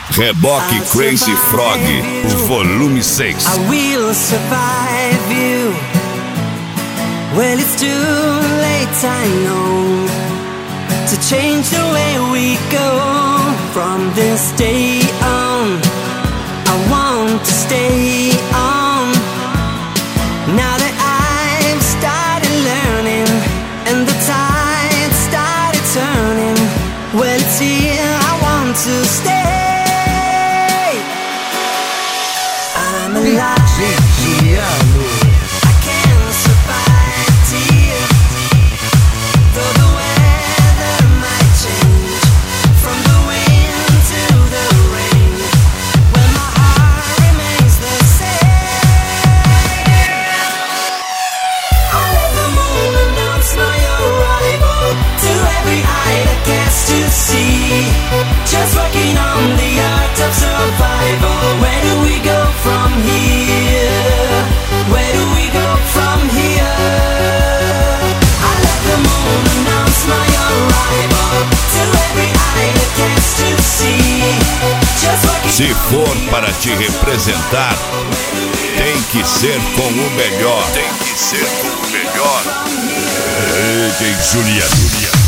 Reboque Crazy Frog, volume 6. I will survive you. Well, it's too late, I know, to change the way we go. From this day on, I want to stay on. Now that I've started learning and the tide started turning, well, it's here, I want to stay. I'm alive. I can survive here, though the weather might change, from the wind to the rain. Well, my heart remains the same. I let the moon announce my arrival to every eye that gets to see. Just working on the art of survival. Where do we go from here? Where do we go from here? I let the moon announce my arrival to every eye that gets to see. Just working. Se for para te representar, tem que ser com o melhor. Tem que ser com o melhor. DJ Juliano.